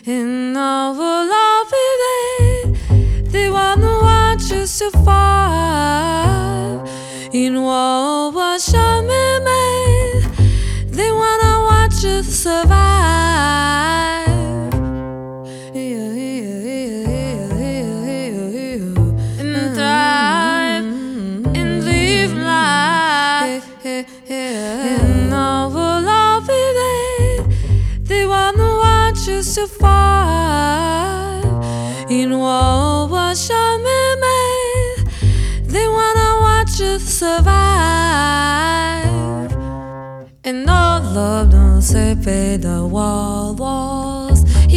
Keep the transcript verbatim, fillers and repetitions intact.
And all will all be there. They wanna watch you survive in World War Shaman. They wanna watch you survive. Yeah, yeah, yeah, yeah, yeah, yeah. And thrive and live life. And all will all be there. They wanna watch you survive in World War Shaman. They wanna watch you survive. And all love don't say pay the World War.